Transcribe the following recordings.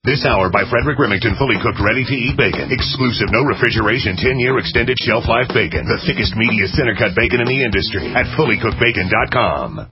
This hour by Frederick Remington, fully cooked, ready-to-eat bacon. Exclusive, no refrigeration, 10-year extended shelf life bacon. The thickest, meatiest, center-cut bacon in the industry at fullycookedbacon.com.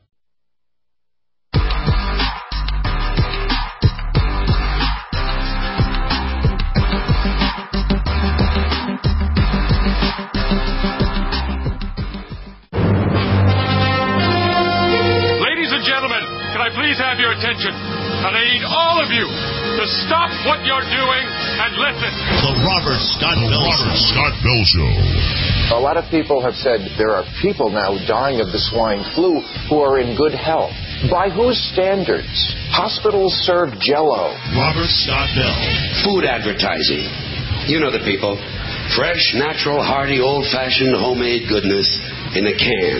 Ladies and gentlemen, can I please have your attention? And I need all of you to stop what you're doing and listen. The Robert Scott Bell Show. A lot of people have said there are people now dying of the swine flu who are in good health. By whose standards? Hospitals serve Jell-O. Robert Scott Bell. Food advertising. You know the people. Fresh, natural, hearty, old-fashioned, homemade goodness in a can.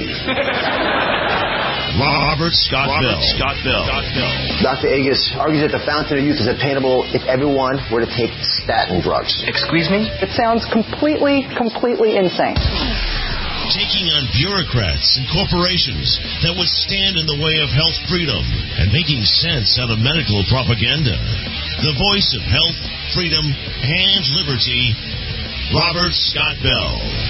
Robert Scott Bell. Dr. Agus argues that the fountain of youth is attainable if everyone were to take statin drugs. Excuse me? It sounds completely insane. Taking on bureaucrats and corporations that would stand in the way of health freedom and making sense out of medical propaganda. The voice of health, freedom, and liberty, Robert Scott Bell.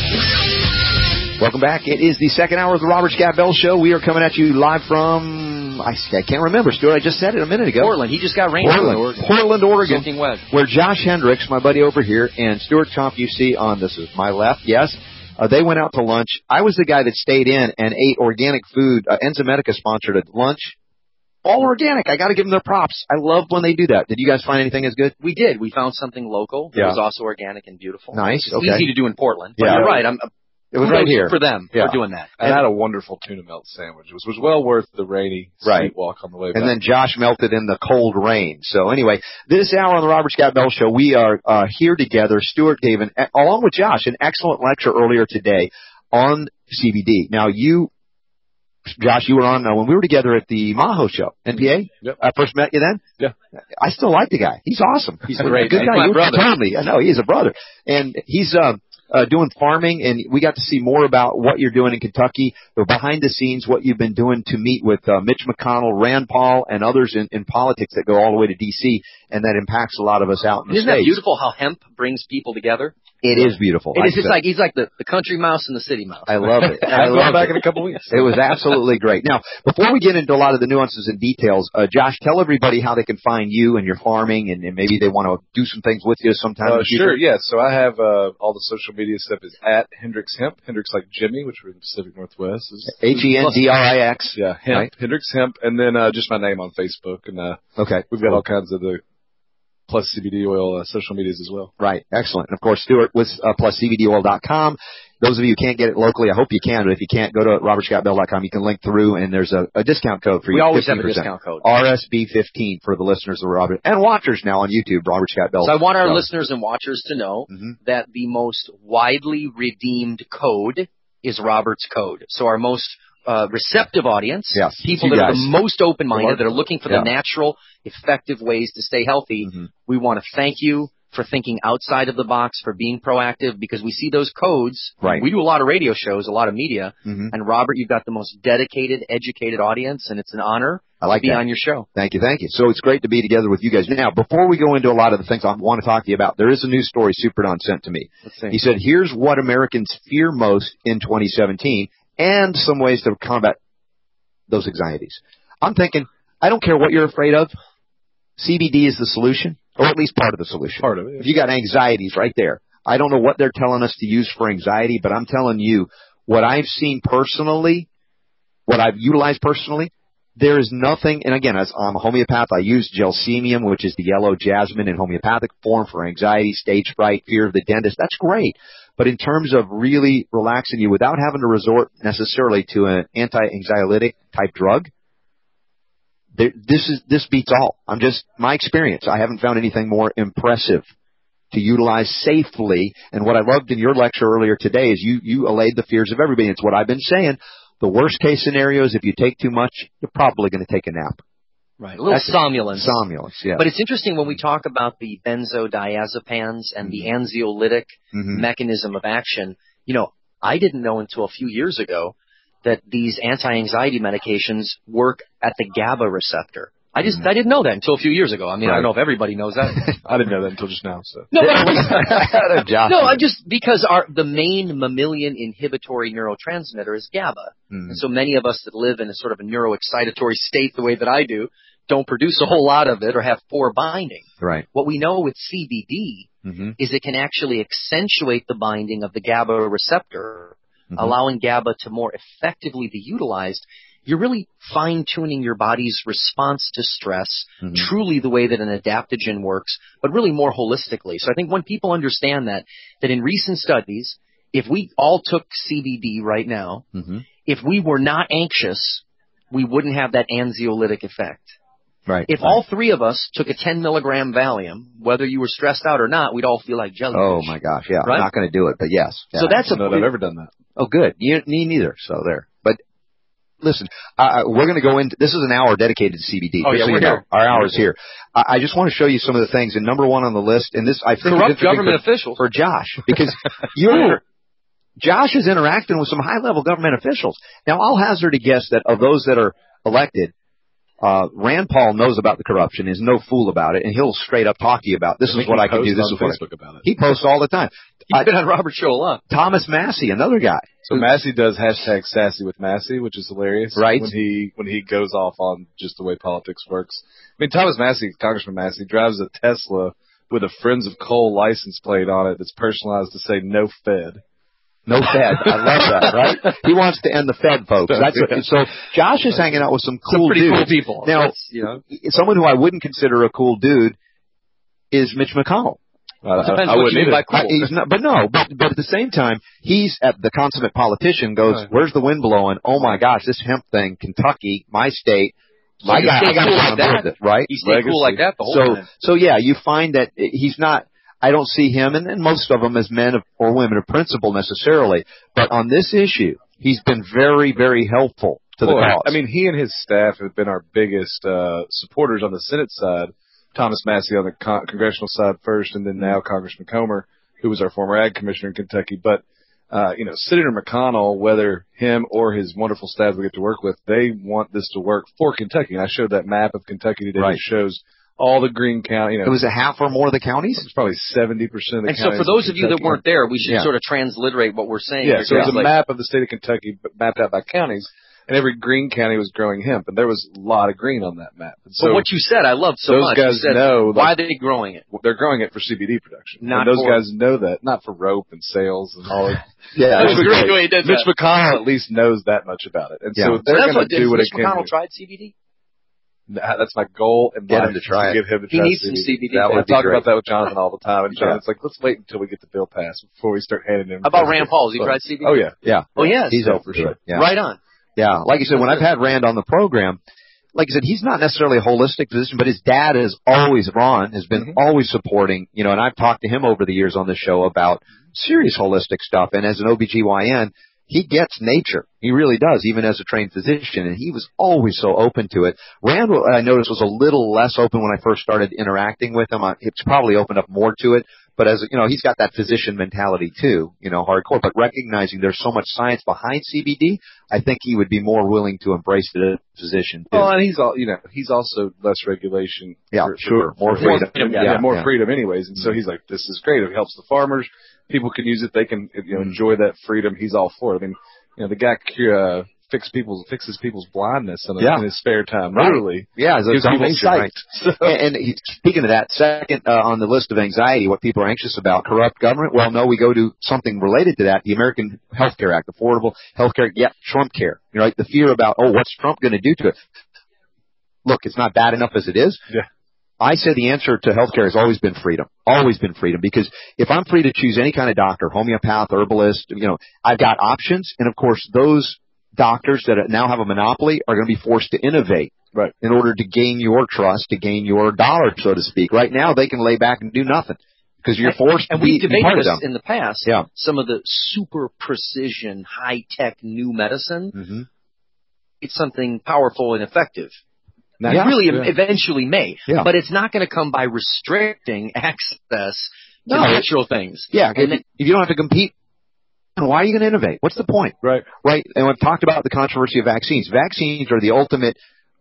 Welcome back. It is the second hour of the Robert Scott Bell Show. We are coming at you live from, I can't remember, Stuart. I just said it a minute ago. Portland. He just got rain. Portland, Oregon. Soaking wet. Where Josh Hendricks, my buddy over here, and Stuart Chomp, you see on, this is my left, yes, they went out to lunch. I was the guy that stayed in and ate organic food. Enzymedica sponsored a lunch. All organic. I got to give them their props. I love when they do that. Did you guys find anything as good? We did. We found something local. It was also organic and beautiful. Nice. It's easy to do in Portland. But you're right. It was right here for them for doing that. I had a wonderful tuna melt sandwich. It was well worth the rainy street walk on the way back. And then Josh melted in the cold rain. So anyway, this hour on the Robert Scott Bell Show, we are here together. Stuart gave, along with Josh, an excellent lecture earlier today on CBD. Now, Josh, you were on when we were together at the Maho show, NPA. Yep. I first met you then. Yeah. I still like the guy. He's awesome. He's a great good guy. My brother. I know he's a brother, and he's doing farming, and we got to see more about what you're doing in Kentucky, or behind the scenes, what you've been doing to meet with Mitch McConnell, Rand Paul, and others in politics that go all the way to D.C., and that impacts a lot of us out in the Isn't States. that beautiful how hemp brings people together? It is beautiful. He's like the country mouse and the city mouse. I love it. I'll be back in a couple weeks. It was absolutely great. Now, before we get into a lot of the nuances and details, Josh, tell everybody how they can find you and your farming, and maybe they want to do some things with you sometime in the future. Sure, yeah. So I have all the social media stuff is at Hendricks Hemp. Hendricks like Jimmy, which we're in the Pacific Northwest. Hendrix. Yeah, Hemp. Right. Hendricks Hemp. And then just my name on Facebook. And we've got all kinds of the Plus CBD Oil social medias as well. Right. Excellent. And, of course, Stuart with PlusCBDOil.com. Those of you who can't get it locally, I hope you can, but if you can't, go to RobertScottBell.com. You can link through, and there's a discount code for you. We always 15%. have a discount code. RSB15 for the listeners of Robert, and watchers now on YouTube, Robert Scott Bell. So I want our listeners and watchers to know that the most widely redeemed code is Robert's code. So our most receptive audience, people that are the most open-minded, that are looking for the natural, effective ways to stay healthy, we want to thank you for thinking outside of the box, for being proactive, because we see those codes. Right. We do a lot of radio shows, a lot of media, and Robert, you've got the most dedicated, educated audience, and it's an honor to be on your show. Thank you. So it's great to be together with you guys. Now, before we go into a lot of the things I want to talk to you about, there is a news story Super Don sent to me. Let's see. He said, here's what Americans fear most in 2017, and some ways to combat those anxieties. I'm thinking, I don't care what you're afraid of. CBD is the solution, or at least part of the solution. Part of it. If you got anxieties right there, I don't know what they're telling us to use for anxiety, but I'm telling you, what I've seen personally, what I've utilized personally, there is nothing, and again, as I'm a homeopath, I use gelsemium, which is the yellow jasmine in homeopathic form for anxiety, stage fright, fear of the dentist. That's great. But in terms of really relaxing you without having to resort necessarily to an anti-anxiolytic type drug, this beats all. My experience. I haven't found anything more impressive to utilize safely. And what I loved in your lecture earlier today is you allayed the fears of everybody. It's what I've been saying. The worst case scenario is if you take too much, you're probably going to take a nap. Right, a little somnolence. Somnolence, yeah. But it's interesting when we talk about the benzodiazepines and the anxiolytic mechanism of action. You know, I didn't know until a few years ago that these anti-anxiety medications work at the GABA receptor. I didn't know that until a few years ago. I mean, I don't know if everybody knows that. I didn't know that until just now. So no, just because the main mammalian inhibitory neurotransmitter is GABA, and so many of us that live in a sort of a neuroexcitatory state, the way that I do, don't produce a whole lot of it or have poor binding. Right. What we know with CBD is it can actually accentuate the binding of the GABA receptor, allowing GABA to more effectively be utilized. You're really fine-tuning your body's response to stress, truly the way that an adaptogen works, but really more holistically. So I think when people understand that in recent studies, if we all took CBD right now, if we were not anxious, we wouldn't have that anxiolytic effect. Right. If all three of us took a 10 milligram Valium, whether you were stressed out or not, we'd all feel like jellyfish. Oh my gosh, yeah. Right? I'm not going to do it, but yes. Yeah. So that's I don't know that I've ever done that. Oh, good. Me neither. So there. But listen, we're going to go into, this is an hour dedicated to CBD. Oh, yeah, we're here. Our hour is here. I just want to show you some of the things. And number one on the list, and this, I think, corrupt government officials. For Josh, because Josh is interacting with some high-level government officials. Now, I'll hazard a guess that of those that are elected, Rand Paul knows about the corruption, is no fool about it, and he'll straight up talk to you about, this is what I can do, this is what Facebook about it. He posts all the time. He's been on Robert's show a lot. Thomas Massey, another guy. So Massey does hashtag sassy with Massey, which is hilarious. Right. When he goes off on just the way politics works. I mean, Thomas Massey, Congressman Massey, drives a Tesla with a Friends of Coal license plate on it that's personalized to say no Fed. No Fed. I love that, right? He wants to end the Fed, folks. So Josh is hanging out with some cool pretty dudes. Cool people. Now, someone who I wouldn't consider a cool dude is Mitch McConnell. Depends what you mean by cool. But at the same time, he's at the consummate politician goes, where's the wind blowing? Oh my gosh, this hemp thing, Kentucky, my state. I got cool like that, right? He stayed cool like that the whole time. So yeah, you find that he's not, I don't see him, and most of them as men or women of principle necessarily, but on this issue, he's been very, very helpful to the cause. I mean, he and his staff have been our biggest supporters on the Senate side. Thomas Massey on the congressional side first, and then now Congressman Comer, who was our former ag commissioner in Kentucky. But, Senator McConnell, whether him or his wonderful staff we get to work with, they want this to work for Kentucky. And I showed that map of Kentucky today that shows all the green counties. It was a half or more of the counties? It's probably 70% of the counties. And so for those of you that weren't there, we should sort of transliterate what we're saying. Yeah, so there's a map of the state of Kentucky mapped out by counties. And every green county was growing hemp, and there was a lot of green on that map. And so but what you said, I loved so much. Those guys know. Why are they growing it? They're growing it for CBD production. Those guys know that, not for rope and sales and all that. Yeah, that's a great way he did Mitch McConnell at least knows that much about it. And so they're going to do what it can do. Mitch McConnell tried CBD? That's my goal in life. Get him to try it. Get him to try he needs some CBD. I talk about that with Jonathan all the time. And Jonathan's like, let's wait until we get the bill passed before we start handing him. How about Rand Paul? Has he tried CBD? Oh, yeah. Yeah. Oh, yes. He's over sure. Yeah. Right on. Yeah, like you said, when I've had Rand on the program, like I said, he's not necessarily a holistic physician, but his dad is always, Ron, has been always supporting, and I've talked to him over the years on the show about serious holistic stuff. And as an OBGYN, he gets nature. He really does, even as a trained physician, and he was always so open to it. Rand, I noticed, was a little less open when I first started interacting with him. It's probably opened up more to it. But as he's got that physician mentality too, hardcore. But recognizing there's so much science behind CBD, I think he would be more willing to embrace it as a physician too. Well, and he's also less regulation. Yeah, sure. More freedom. More freedom anyways. And so he's like, this is great. It helps the farmers. People can use it. They can enjoy that freedom. He's all for it. I mean, the guy fixes people's blindness in his spare time. Literally. Yeah, gives people sight. Right. So. And speaking of that, second on the list of anxiety, what people are anxious about, corrupt government. Well, no, we go to something related to that, the American Health Care Act, Affordable Health Care. Yeah, Trump care. Right? The fear about, what's Trump going to do to it? Look, it's not bad enough as it is. Yeah. I say the answer to healthcare has always been freedom. Always been freedom. Because if I'm free to choose any kind of doctor, homeopath, herbalist, I've got options. And of course, those doctors that now have a monopoly are going to be forced to innovate. Right. In order to gain your trust, to gain your dollar, so to speak. Right now, they can lay back and do nothing. Because you're forced to be part of them. And we debated this in the past. Yeah. Some of the super precision, high-tech new medicine. Mm-hmm. It's something powerful and effective. Eventually may. Yeah. But it's not going to come by restricting access to natural things. Yeah. If you don't have to compete, why are you going to innovate? What's the point? Right. Right. And we've talked about the controversy of vaccines. Vaccines are the ultimate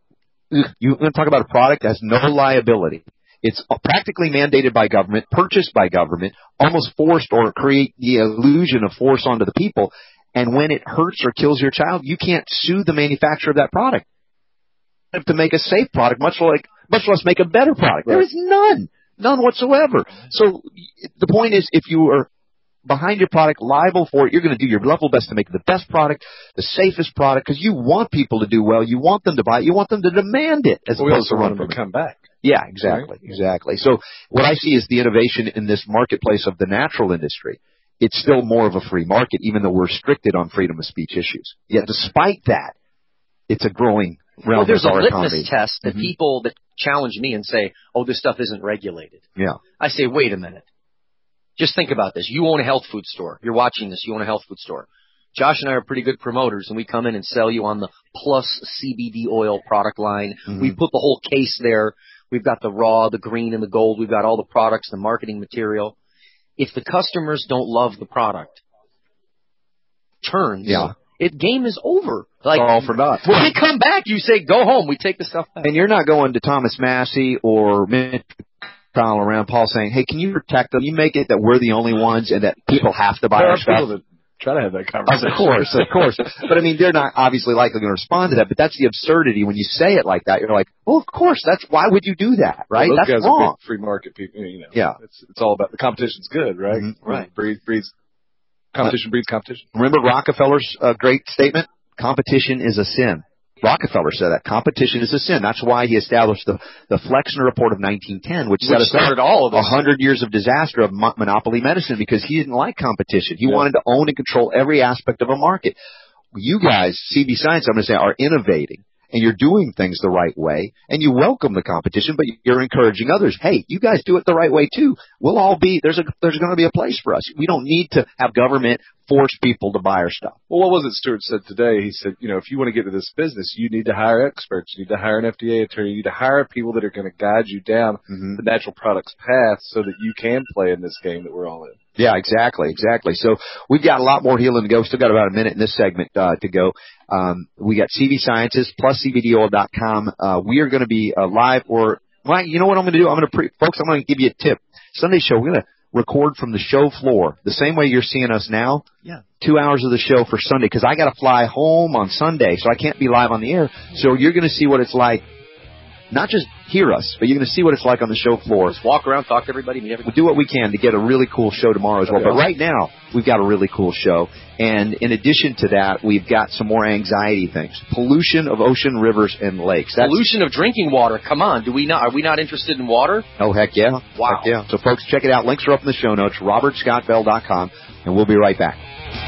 You're going to talk about a product that has no liability. It's practically mandated by government, purchased by government, almost forced or create the illusion of force onto the people. And when it hurts or kills your child, you can't sue the manufacturer of that product. You have to make a safe product, much less make a better product. Right. There is none whatsoever. So the point is, if you are behind your product, liable for it, you're going to do your level best to make the best product, the safest product, because you want people to do well. You want them to buy it. You want them to demand it as opposed to run from it. Come back. Yeah, exactly, exactly. So what I see is the innovation in this marketplace of the natural industry. It's still more of a free market, even though we're restricted on freedom of speech issues. Yet despite that, it's a growing realm of our economy. There's a litmus test that people that challenge me and say, oh, this stuff isn't regulated. Yeah. I say, wait a minute. Just think about this. You own a health food store. You're watching this. You own a health food store. Josh and I are pretty good promoters, and we come in and sell you on the Plus CBD oil product line. We put the whole case there. We've got the raw, the green, and the gold. We've got all the products, the marketing material. If the customers don't love the product, game is over. Like, all for naught. When we come back, you say, go home. We take the stuff back. And you're not going to Thomas Massey or Mitch McConnell around Paul saying, hey, can you protect them? You make it that we're the only ones and that people have to buy our stuff. Try to have that conversation. Of course. But I mean, they're not obviously likely going to respond to that, but that's the absurdity when you say it like that. You're like, well, of course, why would you do that, right? Well, that's wrong. Free market people, Yeah. It's all about the competition's good, right? Right. Competition breeds competition. Remember Rockefeller's great statement? Competition is a sin. Rockefeller said that. Competition is a sin. That's why he established the Flexner Report of 1910, which started all of 100 years of disaster of monopoly medicine because he didn't like competition. He wanted to own and control every aspect of a market. You guys, CB Science, I'm going to say, are innovating, and you're doing things the right way, and you welcome the competition, but you're encouraging others. Hey, you guys do it the right way too. We'll all be there's going to be a place for us. We don't need to have government force people to buy our stuff. Well, what was it Stuart said today? He said, if you want to get into this business, you need to hire experts. You need to hire an FDA attorney. You need to hire people that are going to guide you down the natural products path so that you can play in this game that we're all in. Yeah, exactly. So we've got a lot more healing to go. Still got about a minute in this segment to go. We got CV Sciences plus CBDoil.com. We are going to be live you know what I'm going to do? I'm going to give you a tip. Sunday show, we're going to record from the show floor the same way you're seeing us now. Yeah. 2 hours of the show for Sunday because I got to fly home on Sunday, so I can't be live on the air. So you're going to see what it's like. Not just hear us, but you're going to see what it's like on the show floor. Just walk around, talk to everybody, meet everybody. We'll do what we can to get a really cool show tomorrow as well. But right now, we've got a really cool show. And in addition to that, we've got some more anxiety things. Pollution of ocean, rivers, and lakes. Pollution of drinking water. Come on. Are we not interested in water? Oh, heck yeah. Wow. Heck yeah. So, folks, check it out. Links are up in the show notes, robertscottbell.com, and we'll be right back.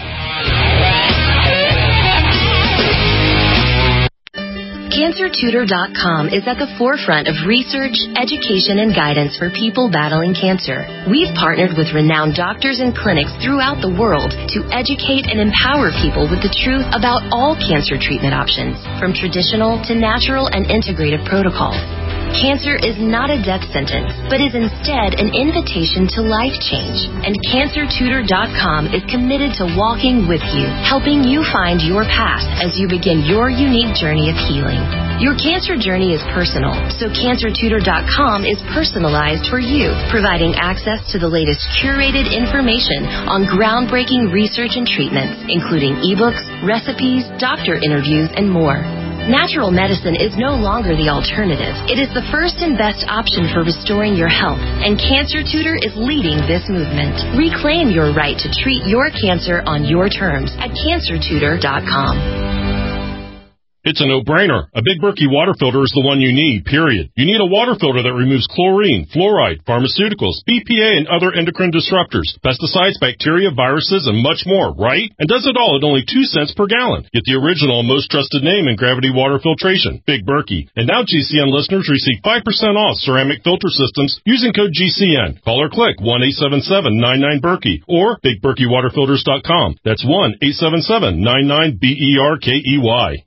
CancerTutor.com is at the forefront of research, education, and guidance for people battling cancer. We've partnered with renowned doctors and clinics throughout the world to educate and empower people with the truth about all cancer treatment options, from traditional to natural and integrative protocols. Cancer is not a death sentence, but is instead an invitation to life change. And CancerTutor.com is committed to walking with you, helping you find your path as you begin your unique journey of healing. Your cancer journey is personal, so CancerTutor.com is personalized for you, providing access to the latest curated information on groundbreaking research and treatments, including ebooks, recipes, doctor interviews, and more. Natural medicine is no longer the alternative. It is the first and best option for restoring your health, and Cancer Tutor is leading this movement. Reclaim your right to treat your cancer on your terms at CancerTutor.com. It's a no-brainer. A Big Berkey water filter is the one you need, period. You need a water filter that removes chlorine, fluoride, pharmaceuticals, BPA, and other endocrine disruptors, pesticides, bacteria, viruses, and much more, right? And does it all at only 2 cents per gallon. Get the original and most trusted name in gravity water filtration, Big Berkey. And now GCN listeners receive 5% off ceramic filter systems using code GCN. Call or click 1-877-99-BERKEY or BigBerkeyWaterFilters.com. That's 1-877-99-BERKEY.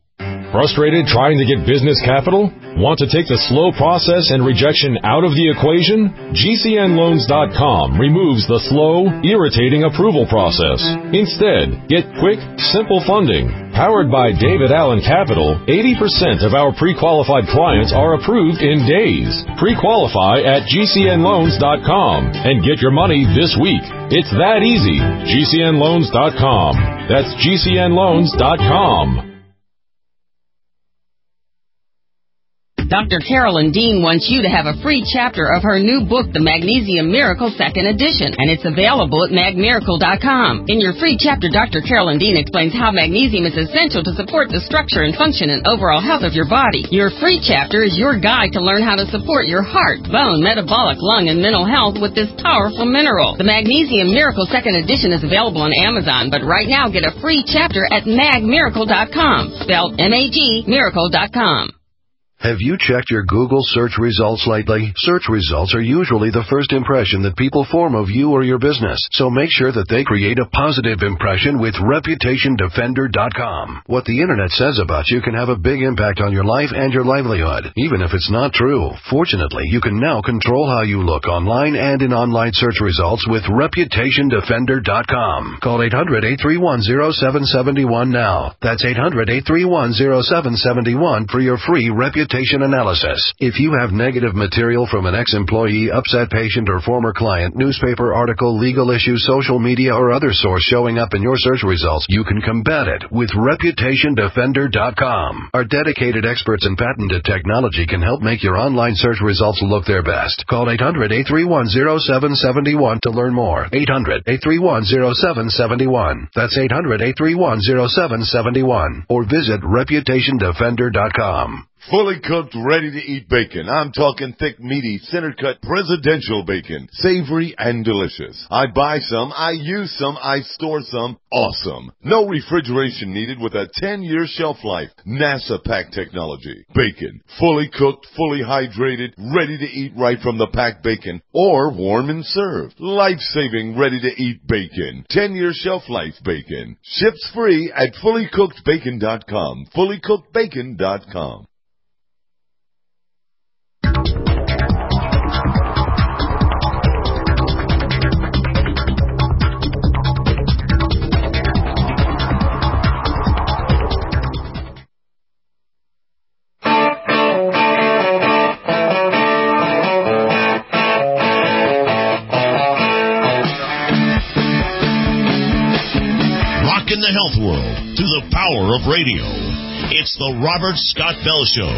Frustrated trying to get business capital? Want to take the slow process and rejection out of the equation? GCNLoans.com removes the slow, irritating approval process. Instead, get quick, simple funding. Powered by David Allen Capital, 80% of our pre-qualified clients are approved in days. Pre-qualify at GCNLoans.com and get your money this week. It's that easy. GCNLoans.com. That's GCNLoans.com. Dr. Carolyn Dean wants you to have a free chapter of her new book, The Magnesium Miracle 2nd Edition, and it's available at magmiracle.com. In your free chapter, Dr. Carolyn Dean explains how magnesium is essential to support the structure and function and overall health of your body. Your free chapter is your guide to learn how to support your heart, bone, metabolic, lung, and mental health with this powerful mineral. The Magnesium Miracle 2nd Edition is available on Amazon, but right now get a free chapter at magmiracle.com, spelled M-A-G, miracle.com. Have you checked your Google search results lately? Search results are usually the first impression that people form of you or your business, so make sure that they create a positive impression with ReputationDefender.com. What the internet says about you can have a big impact on your life and your livelihood, even if it's not true. Fortunately, you can now control how you look online and in online search results with ReputationDefender.com. Call 800-831-0771 now. That's 800-831-0771 for your free reputation analysis. If you have negative material from an ex-employee, upset patient, or former client, newspaper article, legal issue, social media, or other source showing up in your search results, you can combat it with ReputationDefender.com. Our dedicated experts in patented technology can help make your online search results look their best. Call 800-831-0771 to learn more. 800-831-0771. That's 800-831-0771. Or visit ReputationDefender.com. Fully cooked, ready-to-eat bacon. I'm talking thick, meaty, center-cut presidential bacon. Savory and delicious. I buy some, I use some, I store some. Awesome. No refrigeration needed with a 10-year shelf life. NASA pack technology. Bacon. Fully cooked, fully hydrated, ready to eat right from the packed bacon. Or warm and served. Life-saving, ready-to-eat bacon. 10-year shelf life bacon. Ships free at fullycookedbacon.com. Fullycookedbacon.com. In the health world through the power of radio. It's the Robert Scott Bell Show.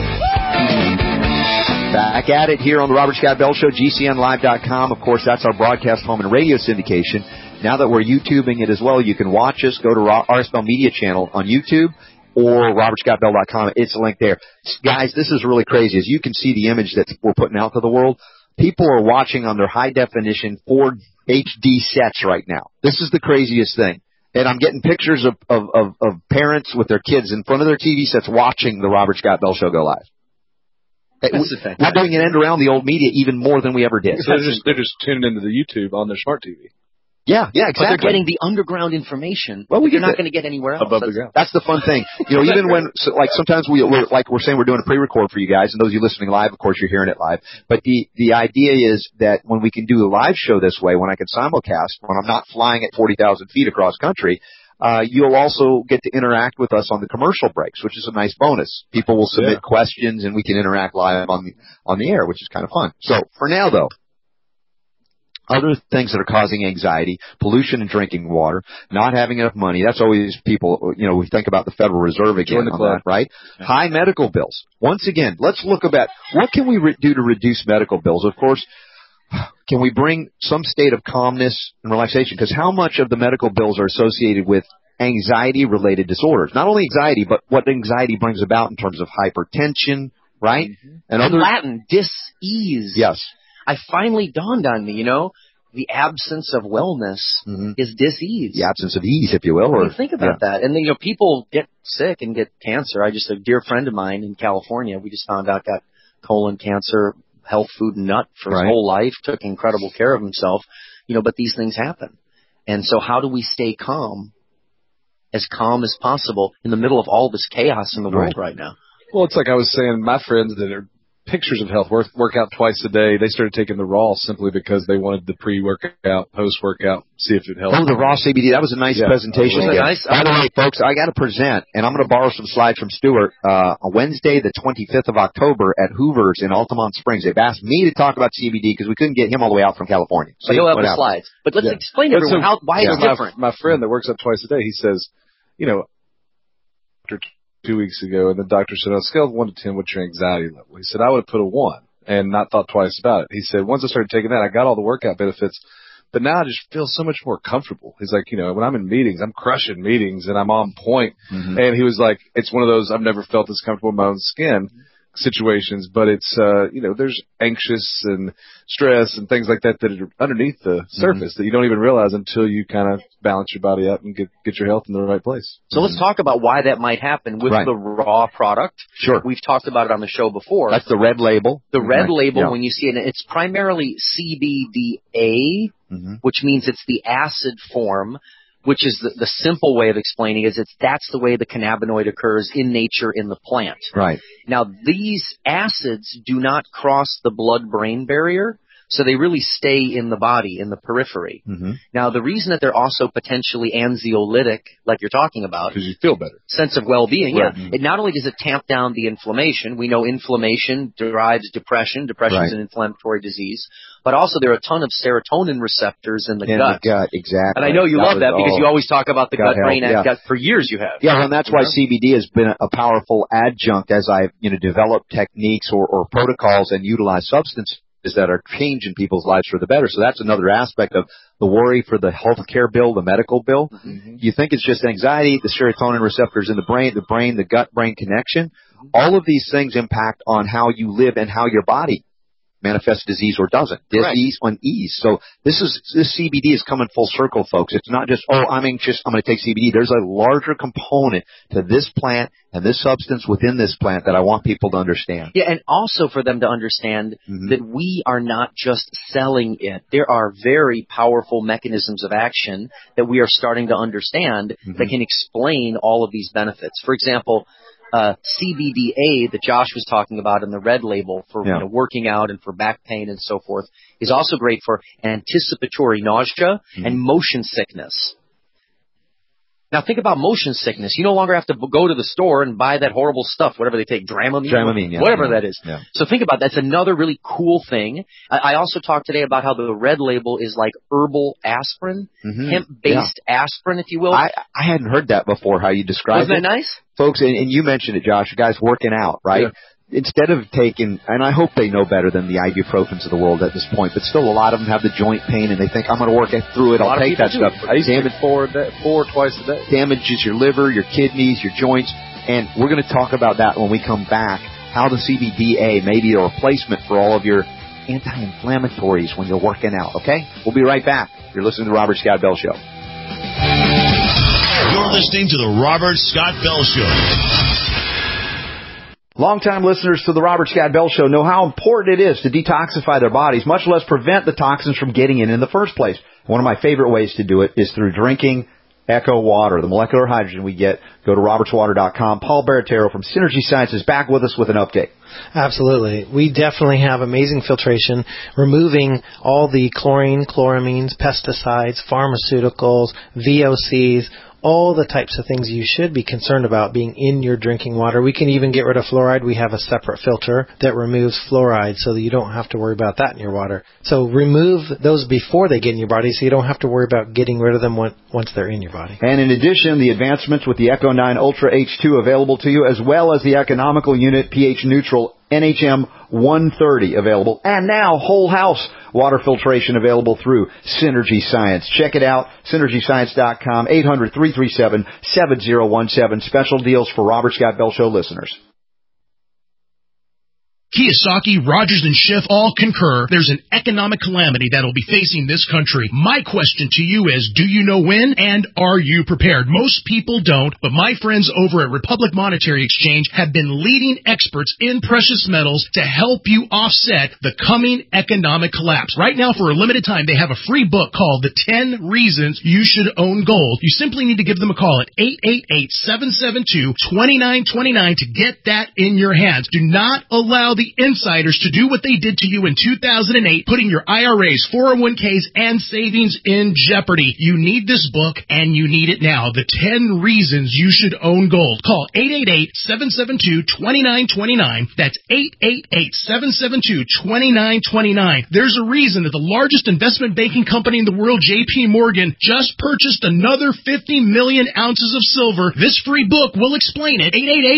Back at it here on the Robert Scott Bell Show, GCNlive.com. Of course, that's our broadcast home and radio syndication. Now that we're YouTubing it as well, you can watch us. Go to RSBell Media Channel on YouTube or RobertScottBell.com. It's linked there. Guys, this is really crazy. As you can see the image that we're putting out to the world, people are watching on their high-definition 4 HD sets right now. This is the craziest thing. And I'm getting pictures of parents with their kids in front of their TV sets watching the Robert Scott Bell Show go live. We're doing an end around the old media even more than we ever did. So they're just tuning into the YouTube on their smart TV. Yeah, exactly. But they're getting the underground information. Well, you're not going to get anywhere else. Above the ground. That's the fun thing. You know, even when, sometimes we're saying we're doing a pre-record for you guys, and those of you listening live, of course, you're hearing it live. But the idea is that when we can do a live show this way, when I can simulcast, when I'm not flying at 40,000 feet across country, you'll also get to interact with us on the commercial breaks, which is a nice bonus. People will submit questions, and we can interact live on the air, which is kind of fun. So for now, though, other things that are causing anxiety, pollution in drinking water, not having enough money. That's always people, we think about the Federal Reserve again on that, right? Yeah. High medical bills. Once again, let's look about what can we do to reduce medical bills. Of course, can we bring some state of calmness and relaxation? Because how much of the medical bills are associated with anxiety-related disorders? Not only anxiety, but what anxiety brings about in terms of hypertension, right? Mm-hmm. And other Latin, dis-ease. Yes. I finally dawned on me, the absence of wellness is dis-ease. The absence of ease, if you will. Or think about that. And then, people get sick and get cancer. A dear friend of mine in California, we just found out, got colon cancer, health food nut for his whole life, took incredible care of himself, but these things happen. And so how do we stay calm as calm as possible in the middle of all this chaos in the world right now. Well, it's like I was saying, my friends that are pictures of health, work out twice a day, they started taking the raw simply because they wanted the pre-workout, post-workout, see if it helped. Oh, the raw CBD. That was a nice presentation. Nice. By the way, folks, I got to present, and I'm going to borrow some slides from Stuart, on Wednesday, the 25th of October at Hoover's in Altamont Springs. They've asked me to talk about CBD because we couldn't get him all the way out from California. So he'll have the slides. But let's explain to everyone why it's different. My friend that works out twice a day, he says, after 2 weeks ago, and the doctor said, on a scale of 1 to 10, what's your anxiety level? He said, I would have put a 1 and not thought twice about it. He said, once I started taking that, I got all the workout benefits, but now I just feel so much more comfortable. He's like, when I'm in meetings, I'm crushing meetings and I'm on point. Mm-hmm. And he was like, it's one of those I've never felt this comfortable in my own skin situations, but it's, there's anxious and stress and things like that are underneath the surface that you don't even realize until you kind of balance your body out and get your health in the right place. So let's talk about why that might happen with the raw product. Sure. We've talked about it on the show before. That's the red label. The red label, when you see it, it's primarily CBDA, which means it's the acid form, which is the simple way of explaining is that's the way the cannabinoid occurs in nature in the plant. Right. Now, these acids do not cross the blood-brain barrier, so they really stay in the body, in the periphery. Mm-hmm. Now, the reason that they're also potentially anxiolytic, like you're talking about, because you feel better, sense of well-being, it not only does it tamp down the inflammation, we know inflammation drives depression. Depression is an inflammatory disease, but also there are a ton of serotonin receptors in the gut. Exactly. And I know you love that because you always talk about the gut-brain gut. For years you have. Yeah, and that's why CBD has been a powerful adjunct as I've developed techniques or protocols and utilized substances that are changing people's lives for the better. So that's another aspect of the worry for the healthcare bill, the medical bill. Mm-hmm. You think it's just anxiety, the serotonin receptors in the brain, the gut-brain connection. Mm-hmm. All of these things impact on how you live and how your body manifests disease or doesn't. Disease on ease. So this CBD is coming full circle, folks. It's not just, I'm anxious, I'm going to take CBD. There's a larger component to this plant and this substance within this plant that I want people to understand. Yeah, and also for them to understand that we are not just selling it. There are very powerful mechanisms of action that we are starting to understand that can explain all of these benefits. For example, CBDA that Josh was talking about in the red label for working out and for back pain and so forth is also great for anticipatory nausea and motion sickness. Now think about motion sickness. You no longer have to go to the store and buy that horrible stuff, whatever they take, Dramamine, whatever that is. Yeah. So think about that. That's another really cool thing. I also talked today about how the red label is like herbal aspirin, hemp-based aspirin, if you will. I hadn't heard that before, how you described it. Wasn't that nice? Folks, and you mentioned it, Josh, guys working out, right? Yeah. Instead of taking, and I hope they know better than the ibuprofens of the world at this point, but still a lot of them have the joint pain and they think, I'm going to work through it, I'll take that stuff. I used to take four twice a day. Damages your liver, your kidneys, your joints, and we're going to talk about that when we come back, how the CBDA may be a replacement for all of your anti-inflammatories when you're working out, okay? We'll be right back. You're listening to the Robert Scott Bell Show. You're listening to the Robert Scott Bell Show. Longtime listeners to the Robert Scott Bell Show know how important it is to detoxify their bodies, much less prevent the toxins from getting in the first place. One of my favorite ways to do it is through drinking Echo Water, the molecular hydrogen we get. Go to robertswater.com. Paul Baratero from Synergy Science is back with us with an update. Absolutely. We definitely have amazing filtration, removing all the chlorine, chloramines, pesticides, pharmaceuticals, VOCs, all the types of things you should be concerned about being in your drinking water. We can even get rid of fluoride. We have a separate filter that removes fluoride so that you don't have to worry about that in your water. So remove those before they get in your body so you don't have to worry about getting rid of them once they're in your body. And in addition, the advancements with the Echo 9 Ultra H2 available to you, as well as the economical unit pH neutral NHM 130 available, and now whole house water filtration available through Synergy Science. Check it out, synergyscience.com, 800-337-7017. Special deals for Robert Scott Bell Show listeners. Kiyosaki, Rogers, and Schiff all concur there's an economic calamity that'll be facing this country. My question to you is, do you know when, and are you prepared? Most people don't, but my friends over at Republic Monetary Exchange have been leading experts in precious metals to help you offset the coming economic collapse. Right now, for a limited time, they have a free book called The 10 Reasons You Should Own Gold. You simply need to give them a call at 888-772-2929 to get that in your hands. Do not allow the insiders to do what they did to you in 2008, putting your IRAs, 401ks, and savings in jeopardy. You need this book, and you need it now. The 10 Reasons You Should Own Gold. Call 888-772-2929. That's 888-772-2929. There's a reason that the largest investment banking company in the world, J.P. Morgan, just purchased another 50 million ounces of silver. This free book will explain it.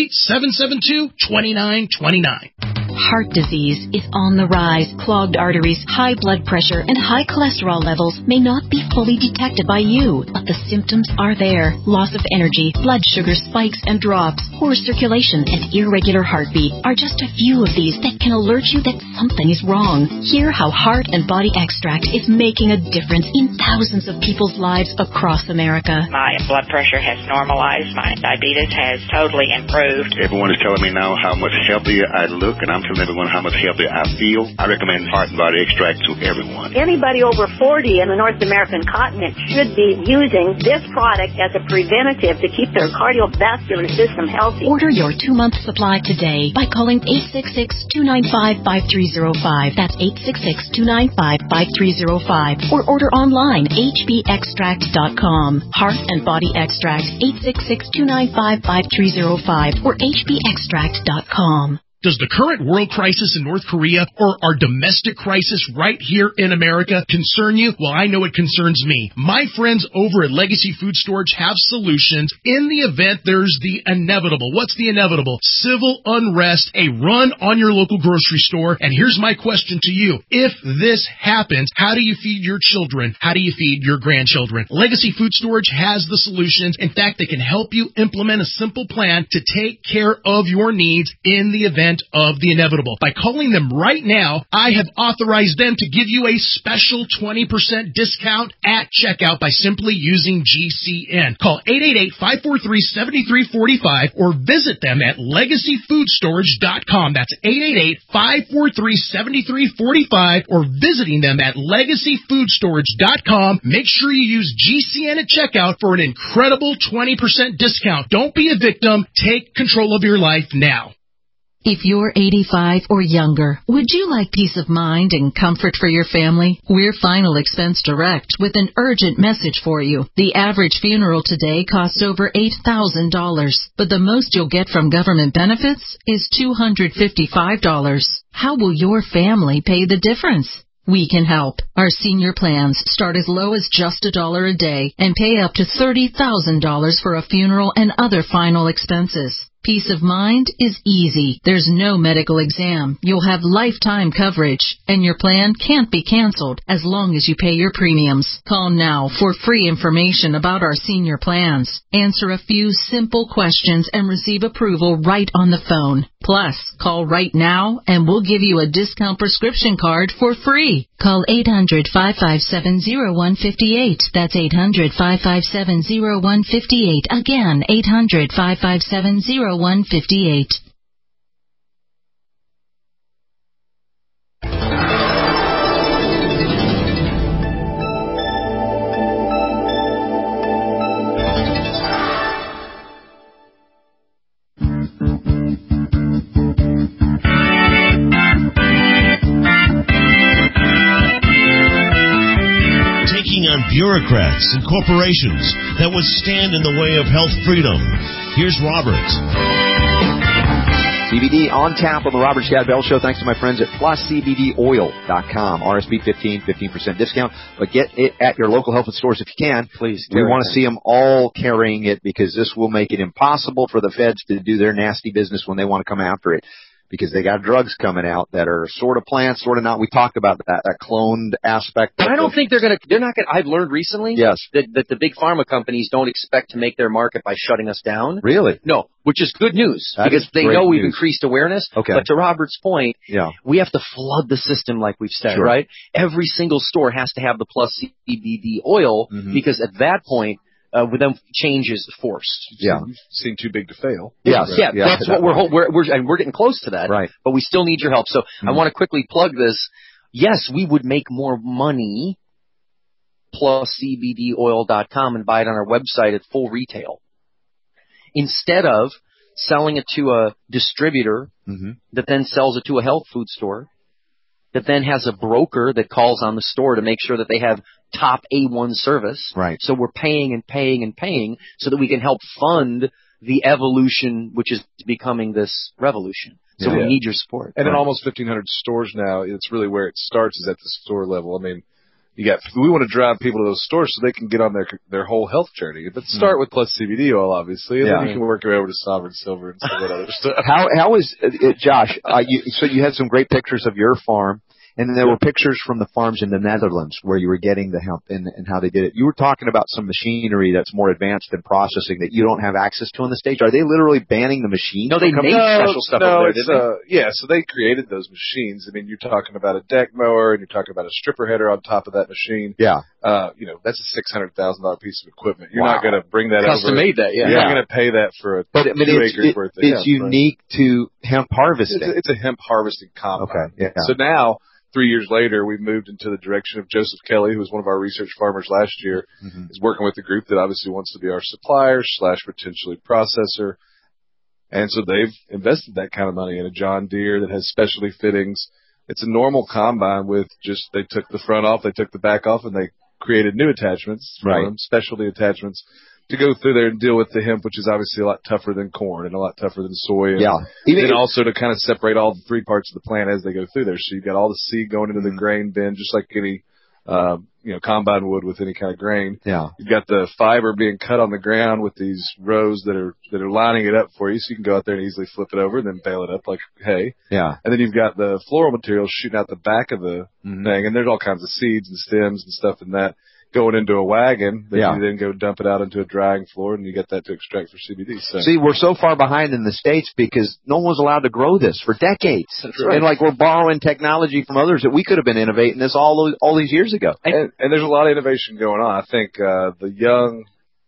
888-772-2929. Heart disease is on the rise. Clogged arteries, high blood pressure, and high cholesterol levels may not be fully detected by you, but the symptoms are there. Loss of energy, blood sugar spikes and drops, poor circulation, and irregular heartbeat are just a few of these that can alert you that something is wrong. Hear how Heart and Body Extract is making a difference in thousands of people's lives across America. My blood pressure has normalized. My diabetes has totally improved. Everyone is telling me now how much healthier I look, and I'm telling everyone how much healthier I feel. I recommend Heart and Body Extract to everyone. Anybody over 40 in the North American continent should be using this product as a preventative to keep their cardiovascular system healthy. Order your 2-month supply today by calling 866-295-5305. That's 866-295-5305. Or order online, hbextract.com. Heart and Body Extract, 866-295-5305 or hbextract.com. Does the current world crisis in North Korea or our domestic crisis right here in America concern you? Well, I know it concerns me. My friends over at Legacy Food Storage have solutions in the event there's the inevitable. What's the inevitable? Civil unrest, a run on your local grocery store. And here's my question to you. If this happens, how do you feed your children? How do you feed your grandchildren? Legacy Food Storage has the solutions. In fact, they can help you implement a simple plan to take care of your needs in the event of the inevitable. By calling them right now, I have authorized them to give you a special 20% discount at checkout by simply using GCN. Call 888-543-7345 or visit them at LegacyFoodStorage.com. That's 888-543-7345 or visiting them at LegacyFoodStorage.com. Make sure you use GCN at checkout for an incredible 20% discount. Don't be a victim. Take control of your life now. If you're 85 or younger, would you like peace of mind and comfort for your family? We're Final Expense Direct with an urgent message for you. The average funeral today costs over $8,000, but the most you'll get from government benefits is $255. How will your family pay the difference? We can help. Our senior plans start as low as just $1 a day and pay up to $30,000 for a funeral and other final expenses. Peace of mind is easy. There's no medical exam. You'll have lifetime coverage, and your plan can't be canceled as long as you pay your premiums. Call now for free information about our senior plans. Answer a few simple questions and receive approval right on the phone. Plus, call right now and we'll give you a discount prescription card for free. Call 800-557-0158. That's 800-557-0158. Again, 800-557-0158. On bureaucrats and corporations that would stand in the way of health freedom. Here's Robert. CBD on tap on the Robert Scott Bell Show. Thanks to my friends at PlusCBDOil.com. RSB 15% discount. But get it at your local health food stores if you can. Please. We want to see them all carrying it because this will make it impossible for the feds to do their nasty business when they want to come after it. because they got drugs coming out that are sort of plants, sort of not. We talked about that cloned aspect. But I don't think they're not going to, I've learned recently that the big pharma companies don't expect to make their market by shutting us down. Really? No, which is good news because they know we've increased awareness. Okay. But to Robert's point, we have to flood the system like we've said, right? Every single store has to have the plus CBD oil because at that point, with them change is forced. Yeah. Seem too big to fail. Yeah, that's what we're getting close to that. Right. But we still need your help. So I want to quickly plug this. Yes, we would make more money plus CBDoil.com and buy it on our website at full retail. Instead of selling it to a distributor that then sells it to a health food store that then has a broker that calls on the store to make sure that they have top A1 service. Right. So we're paying and paying and paying so that we can help fund the evolution, which is becoming this revolution. So we need your support. And in almost 1,500 stores now, it's really where it starts is at the store level. I mean, we want to drive people to those stores so they can get on their whole health journey. But start with plus CBD oil, obviously, and then you can work your way over to Sovereign Silver and some of that other stuff. How is it, Josh? So you had some great pictures of your farm. And then there were pictures from the farms in the Netherlands where you were getting the hemp and how they did it. You were talking about some machinery that's more advanced in processing that you don't have access to in the States. Are they literally banning the machine? No, they made special stuff over there, didn't they? Yeah, so they created those machines. I mean, you're talking about a deck mower and you're talking about a stripper header on top of that machine. Yeah. That's a $600,000 piece of equipment. You're not going to bring that custom made that, You're not going to pay that for a 2 acres worth of hemp. It's unique to hemp harvesting. It's a hemp harvesting compound. Okay. Yeah. So now, 3 years later, we've moved into the direction of Joseph Kelly, who was one of our research farmers last year, is working with a group that obviously wants to be our supplier / potentially processor. And so they've invested that kind of money in a John Deere that has specialty fittings. It's a normal combine with just, they took the front off, they took the back off, and they created new attachments, specialty attachments, to go through there and deal with the hemp, which is obviously a lot tougher than corn and a lot tougher than soy. And also to kind of separate all the 3 parts of the plant as they go through there. So you've got all the seed going into the grain bin, just like any, combine would with any kind of grain. Yeah. You've got the fiber being cut on the ground with these rows that are lining it up for you, so you can go out there and easily flip it over and then bale it up like hay. Yeah. And then you've got the floral material shooting out the back of the thing, and there's all kinds of seeds and stems and stuff in that going into a wagon that you then go dump it out into a drying floor, and you get that to extract for CBD. So. See, we're so far behind in the States because no one was allowed to grow this for decades. That's right. And we're borrowing technology from others that we could have been innovating this all these years ago. And there's a lot of innovation going on. I think the young,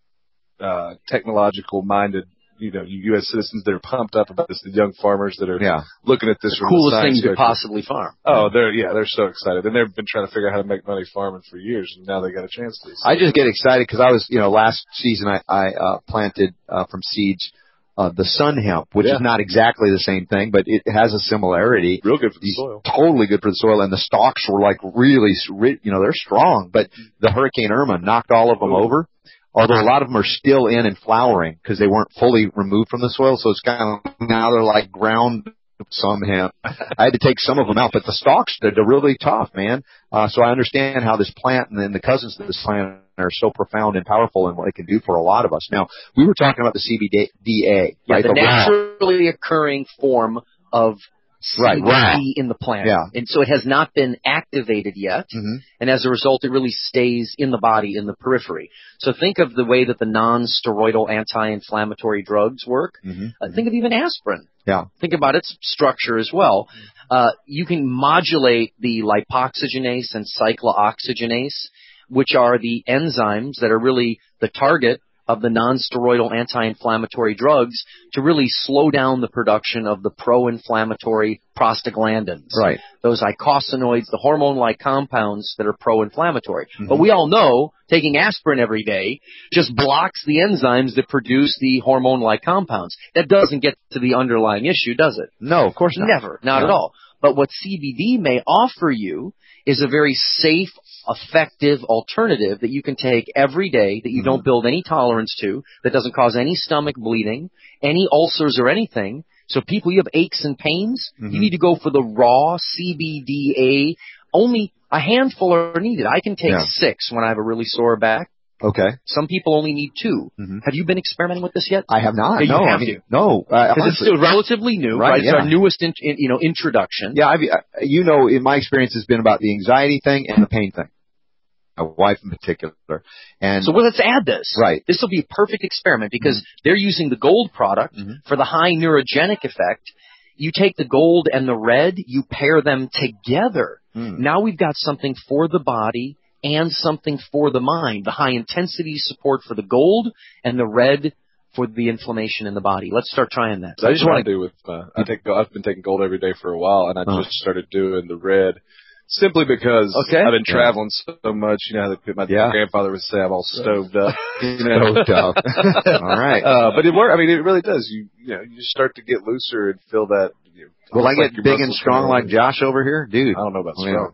technological-minded U.S. citizens that are pumped up about this, the young farmers that are looking at this the coolest thing you could possibly farm. Oh, they're so excited. And they've been trying to figure out how to make money farming for years, and now they got a chance to. I just get excited because I was, last season I planted from seeds the sun hemp, which is not exactly the same thing, but it has a similarity. Real good for the soil. Totally good for the soil, and the stalks were really, they're strong, but the Hurricane Irma knocked all of them over. Although a lot of them are still in and flowering because they weren't fully removed from the soil. So it's kind of, now they're like ground some hemp. I had to take some of them out, but the stalks, they're really tough, man. So I understand how this plant and then the cousins of this plant are so profound and powerful and what it can do for a lot of us. Now, we were talking about the CBDA, right? The naturally occurring form of CBD in the plant. Yeah. And so it has not been activated yet. And as a result, it really stays in the body, in the periphery. So think of the way that the non-steroidal anti-inflammatory drugs work. Think of even aspirin. Yeah. Think about its structure as well. You can modulate the lipoxygenase and cyclooxygenase, which are the enzymes that are really the target of the non-steroidal anti-inflammatory drugs to really slow down the production of the pro-inflammatory prostaglandins. Right. Those eicosanoids, the hormone-like compounds that are pro-inflammatory. But we all know taking aspirin every day just blocks the enzymes that produce the hormone-like compounds. That doesn't get to the underlying issue, does it? No, of course not. Never. Not at all. But what CBD may offer you is a very safe, effective alternative that you can take every day that you don't build any tolerance to, that doesn't cause any stomach bleeding, any ulcers or anything. So people, you have aches and pains, you need to go for the raw CBDA. Only a handful are needed. I can take 6 when I have a really sore back. Okay. Some people only need 2. Mm-hmm. Have you been experimenting with this yet? I have not. No, no. Because it's still relatively new, right? It's our newest, introduction. Yeah, in my experience, has been about the anxiety thing and the pain thing. My wife in particular. And so let's add this. Right. This will be a perfect experiment because they're using the gold product for the high neurogenic effect. You take the gold and the red, you pair them together. Now we've got something for the body and something for the mind. The high intensity support for the gold and the red for the inflammation in the body. Let's start trying that. So I just want to do with, I've been taking gold every day for a while, and I just started doing the red. Simply because I've been traveling so much, my grandfather would say I'm all stoved up. Stoved up. All right. But it works. I mean, it really does. You start to get looser and feel that. Will I get big and strong like Josh over here? Dude. I don't know about strong.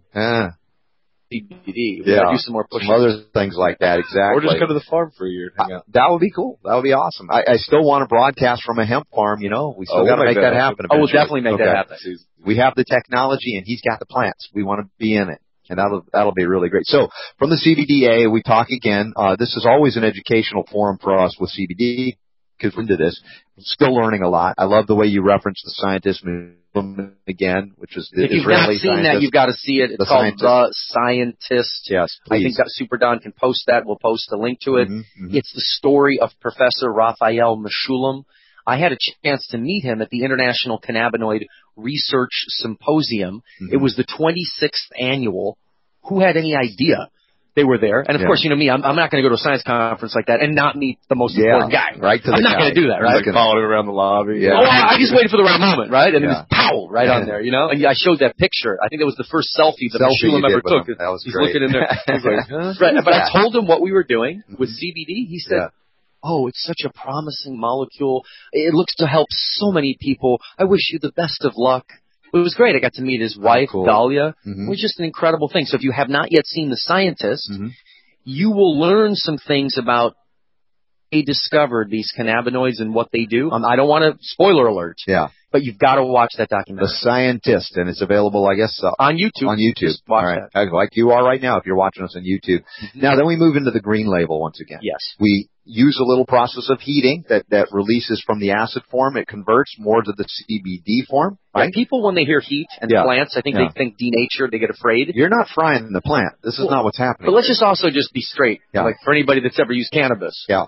CBD. Do some more push-ups. Some other things like that, exactly. Or just go to the farm for a year and hang out. That would be cool. That would be awesome. I still want to broadcast from a hemp farm, We still got to make that happen. We'll definitely make that happen. We have the technology and he's got the plants. We want to be in it. And that'll be really great. So from the CBDA, we talk again. This is always an educational forum for us with CBD because we're into this. Still learning a lot. I love the way you reference the scientist again, which is the Israeli scientist. If you've not seen that, you've got to see it. It's called The Scientist. Yes, please. I think that Super Don can post that. We'll post a link to it. It's the story of Professor Raphael Mechoulam. I had a chance to meet him at the International Cannabinoid Research Symposium. It was the 26th annual. Who had any idea they were there? And of course, me, I'm not going to go to a science conference like that and not meet the most important guy. Right. I'm not going to do that, right? Following around the lobby. Yeah. Oh, I just waited for the right moment, right? And it was pow, right on there, And I showed that picture. I think that was the first selfie that Mechoulam ever took. That was He's great. looking in there. He's like, huh? Right. But I told him what we were doing with CBD. He said, oh, it's such a promising molecule. It looks to help so many people. I wish you the best of luck. It was great. I got to meet his wife, Dahlia. It was just an incredible thing. So if you have not yet seen The Scientist, you will learn some things about they discovered these cannabinoids and what they do. I don't want to spoiler alert. Yeah. But you've got to watch that documentary. The Scientist, and it's available, I guess, on YouTube. On YouTube. Just watch that. Like you are right now if you're watching us on YouTube. Now, then we move into the green label once again. Yes. We use a little process of heating that releases from the acid form. It converts more to the CBD form. Right? Yeah, people, when they hear heat and plants, I think they think denatured. They get afraid. You're not frying the plant. This is not what's happening. But let's just also just be straight. Like for anybody that's ever used cannabis. Yeah.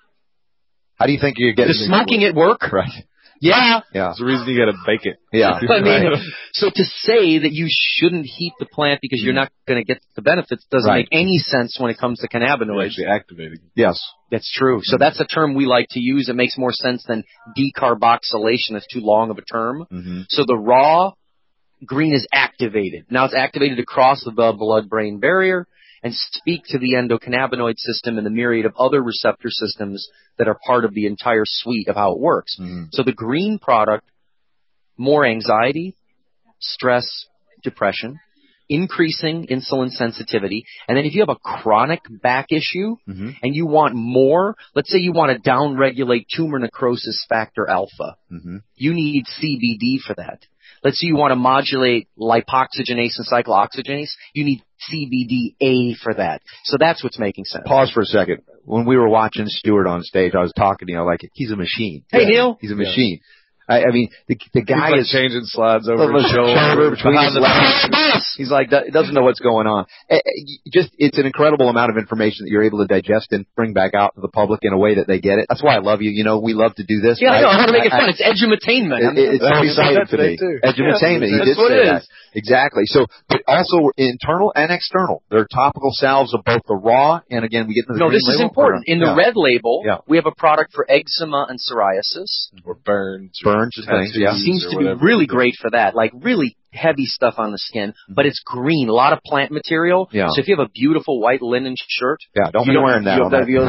How do you think you're getting? Does smoking it work? Right. Yeah. It's the reason you got to bake it. Yeah. I mean, so to say that you shouldn't heat the plant because you're not going to get the benefits doesn't make any sense when it comes to cannabinoids. Actually activating. Yes. That's true. So that's a term we like to use. It makes more sense than decarboxylation. It's too long of a term. So the raw green is activated. Now it's activated across the blood-brain barrier and speak to the endocannabinoid system and the myriad of other receptor systems that are part of the entire suite of how it works. So the green product, more anxiety, stress, depression, increasing insulin sensitivity. And then if you have a chronic back issue and you want more, let's say you want to downregulate tumor necrosis factor alpha, you need CBD for that. Let's say you want to modulate lipoxygenase and cyclooxygenase. You need CBDA for that. So that's what's making sense. Pause for a second. When we were watching Stewart on stage, I was talking to like he's a machine. Hey, Neil. He's a machine. I mean, the guy is changing slides over his shoulder between his legs. He's like, doesn't know what's going on. It's an incredible amount of information that you're able to digest and bring back out to the public in a way that they get it. That's why I love you. We love to do this. Yeah, I know how to make it fun. It's edutainment. It's so exciting to me. Edutainment. You did say that. Exactly. So, but also internal and external. There are topical salves of both the raw and again we get to the green this label. Is important. In the red label, we have a product for eczema and psoriasis or burns. Things, seems to be really great for that, like really heavy stuff on the skin, but it's green, a lot of plant material. Yeah. So if you have a beautiful white linen shirt, don't be wearing that.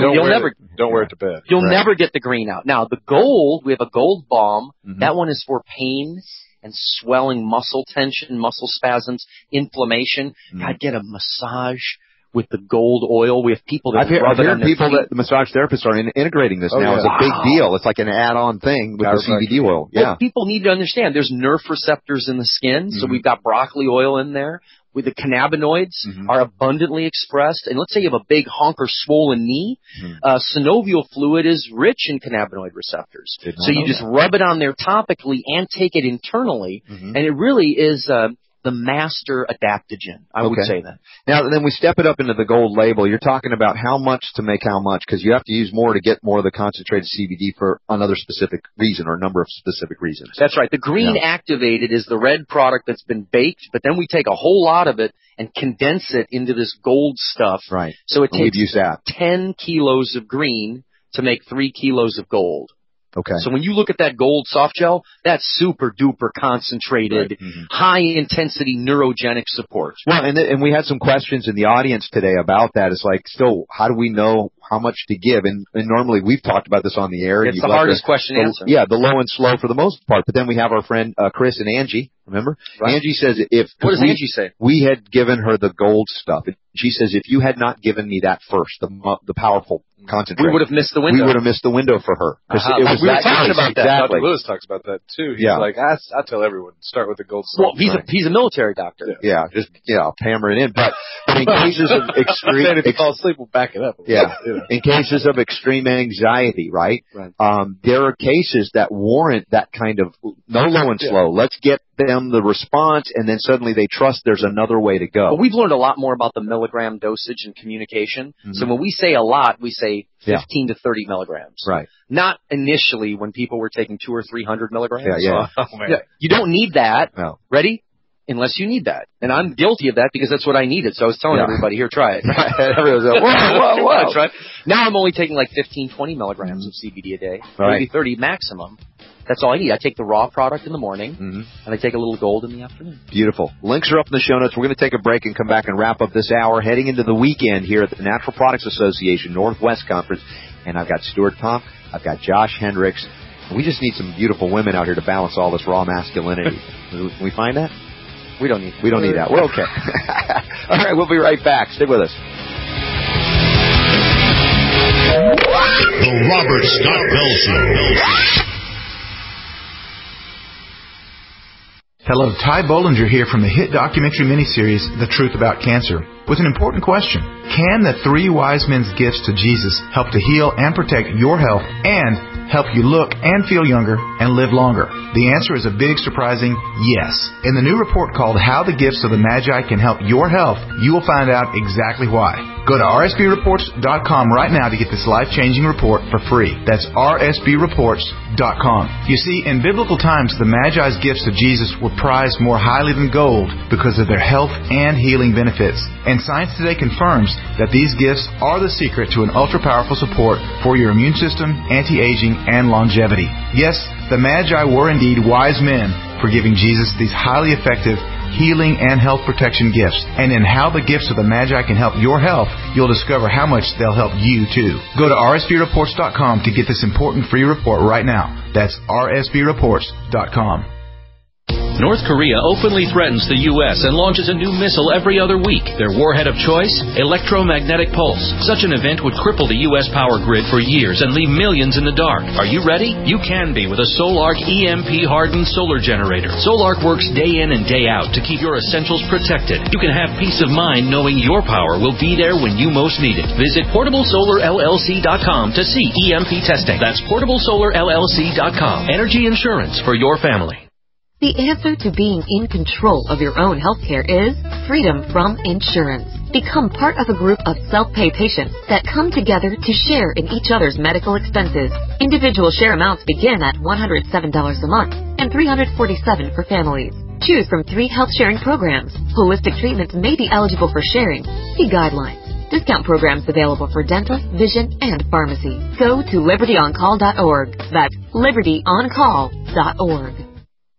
Don't wear it to bed. You'll never get the green out. Now the gold, we have a gold balm. That one is for pain and swelling, muscle tension, muscle spasms, inflammation. God, get a massage with the gold oil. We have people that rub it on their people feet. that the massage therapists are integrating this now as a big deal. It's like an add-on thing with the CBD oil. Well, people need to understand there's nerve receptors in the skin, so we've got broccoli oil in there. with the cannabinoids are abundantly expressed. And let's say you have a big honk or swollen knee, synovial fluid is rich in cannabinoid receptors. So you just rub it on there topically and take it internally, and it really is the master adaptogen. I would say that. Now, then we step it up into the gold label. You're talking about how much to make how much, because you have to use more to get more of the concentrated CBD for another specific reason or a number of specific reasons. That's right. The green activated is the red product that's been baked, but then we take a whole lot of it and condense it into this gold stuff. Right. So it takes 10 kilos of green to make 3 kilos of gold. Okay. So when you look at that gold soft gel, that's super duper concentrated, high intensity neurogenic support. Well, and we had some questions in the audience today about that. It's like, still, how do we know how much to give? And normally we've talked about this on the air. It's the hardest question to answer. Yeah, the low and slow for the most part. But then we have our friend Chris and Angie. Remember? Right. Angie says what does Angie say? We had given her the gold stuff. She says, if you had not given me that first, the powerful concentrate, we would have missed the window. We would have missed the window for her. We were talking about that. Dr. Lewis talks about that too. He's like, I tell everyone, start with the gold stuff. Well, he's a military doctor. Yeah, just hammer it in. But in cases of extreme, if you fall asleep, we'll back it up. Yeah, in cases of extreme anxiety, right? There are cases that warrant that kind of no low and slow. Let's get them the response, and then suddenly they trust there's another way to go. Well, we've learned a lot more about the milligram dosage and communication. So when we say a lot, we say 15 to 30 milligrams. Right. Not initially when people were taking 200 or 300 milligrams. Yeah. You don't need that. No. Ready? Unless you need that. And I'm guilty of that because that's what I needed. So I was telling everybody, here, try it. Everyone's like, whoa. That's right. Now I'm only taking like 15, 20 milligrams of CBD a day. Maybe 30 maximum. That's all I need. I take the raw product in the morning, and I take a little gold in the afternoon. Beautiful. Links are up in the show notes. We're going to take a break and come back and wrap up this hour, heading into the weekend here at the Natural Products Association Northwest Conference. And I've got Stuart Tomc. I've got Josh Hendricks. We just need some beautiful women out here to balance all this raw masculinity. Can we find that? We don't need that. We're okay. All right, we'll be right back. Stay with us. The Robert Scott Bell Show. Hello, Ty Bollinger here from the hit documentary miniseries, The Truth About Cancer, with an important question. Can the 3 wise men's gifts to Jesus help to heal and protect your health and help you look and feel younger and live longer? The answer is a big, surprising yes. In the new report called How the Gifts of the Magi Can Help Your Health, you will find out exactly why. Go to rsbreports.com right now to get this life-changing report for free. That's rsbreports.com. You see, in biblical times, the Magi's gifts to Jesus were prized more highly than gold because of their health and healing benefits. And science today confirms that these gifts are the secret to an ultra-powerful support for your immune system, anti-aging, and longevity. Yes, the Magi were indeed wise men for giving Jesus these highly effective healing and health protection gifts. And in How the Gifts of the Magi Can Help Your Health, you'll discover how much they'll help you too. Go to rsbreports.com to get this important free report right now. That's rsbreports.com. North Korea openly threatens the U.S. and launches a new missile every other week. Their warhead of choice? Electromagnetic pulse. Such an event would cripple the U.S. power grid for years and leave millions in the dark. Are you ready? You can be with a Solarc EMP-hardened solar generator. Solarc works day in and day out to keep your essentials protected. You can have peace of mind knowing your power will be there when you most need it. Visit PortableSolarLLC.com to see EMP testing. That's PortableSolarLLC.com. Energy insurance for your family. The answer to being in control of your own healthcare is freedom from insurance. Become part of a group of self-pay patients that come together to share in each other's medical expenses. Individual share amounts begin at $107 a month and $347 for families. Choose from 3 health sharing programs. Holistic treatments may be eligible for sharing. See guidelines. Discount programs available for dental, vision, and pharmacy. Go to libertyoncall.org. That's libertyoncall.org.